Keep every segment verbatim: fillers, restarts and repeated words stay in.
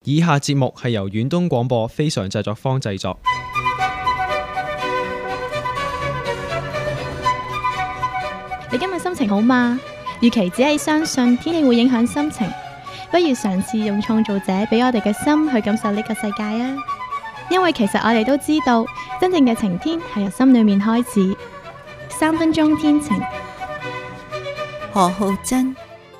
以下節目係由遠東廣播非常製作坊製作。 你今日心情好嗎？與其只係相信天氣會影響心情，不如嘗試用創造者俾我哋嘅心去感受呢個世界啊！因為其實我哋都知道，真正嘅晴天係由心裏面開始。三分鐘天晴， 何浩珍。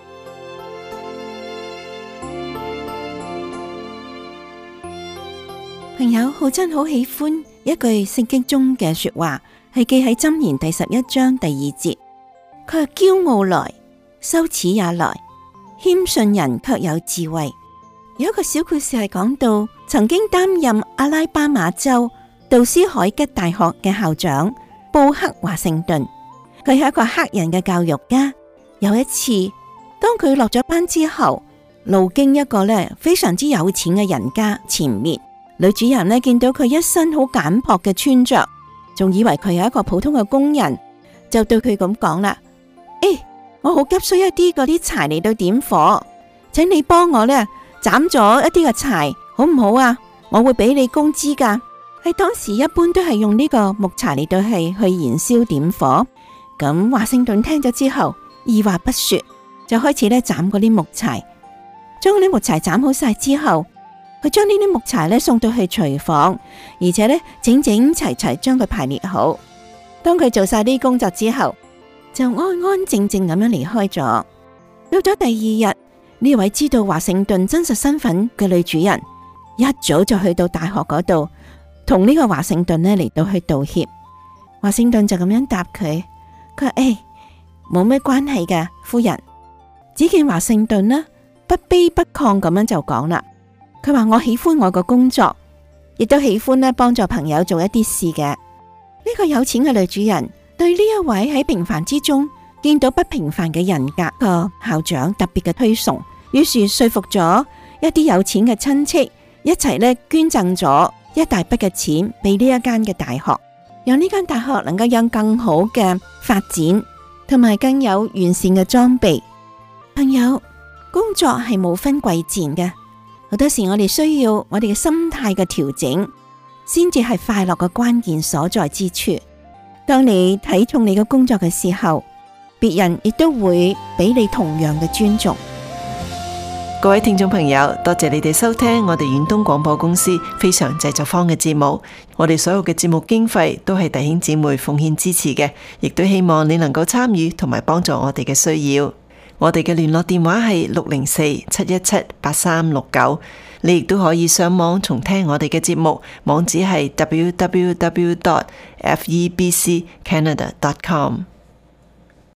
朋友，浩珍好喜歡一句聖經中嘅說話，係記喺箴言第十一章第二節。佢話驕傲來，羞恥也來，謙遜人卻有智慧。有一個小故事係講到，曾經擔任阿拉巴馬州杜斯海吉大學嘅校長布克華盛頓，佢係一個黑人嘅教育家。有一次，當佢落咗班之後，路經一個咧非常之有錢嘅人家前面，女主人咧見到佢一身好簡樸嘅穿着，仲以為佢係一個普通嘅工人，就對佢咁講啦。誒、哎，我好急需一啲嗰啲柴嚟到點火，請你幫我咧斬咗一啲嘅柴，好唔好啊？我會俾你工資噶。喺當時一般都係用呢個木柴嚟到係去燃燒點火。咁華盛頓聽咗之後，二話不說就開始咧斬嗰啲木柴。將嗰啲木柴斬好晒之後，佢將呢啲木柴咧送到去廚房，而且咧整整齊齊將佢排列好。當佢做晒呢啲工作之後，就安安靜靜咁樣離開咗。到咗第二日，呢位知道華盛頓真實身份嘅女主人一早就去到大學嗰度，同呢個華盛頓呢嚟到去道歉。華盛頓就咁樣答佢，佢話誒，冇咩關係嘅，夫人。只見華盛頓呢不卑不亢咁樣就講啦，佢話我喜歡我個工作，亦都喜歡呢幫助朋友做一啲事嘅。呢個有錢嘅女主人對呢一位喺平凡之中見到不平凡嘅人格個校長特別嘅推崇，於是說服咗一啲有錢嘅親戚一齊咧捐贈咗一大筆嘅錢俾呢一間嘅大學，讓呢間大學能夠有更好嘅發展，同埋更有完善嘅裝備。朋友，工作係冇分貴賤嘅，好多時我哋需要我哋嘅心態嘅調整，先至係快樂嘅關鍵所在之處。當你睇重你嘅工作嘅時候，別人亦都會俾你同樣嘅尊重。 各位聽眾朋友，多謝你哋收聽我哋遠東廣播公司非常製作坊嘅節目。我哋所有嘅節目經費都係弟兄姊妹奉獻支持嘅，亦都希望你能夠參與同埋幫助我哋嘅需要。我哋嘅聯絡電話係六零四七一七八三六九。你亦都可以上網重聽我哋嘅節目，網址係 double-u double-u double-u dot f e b c canada dot com。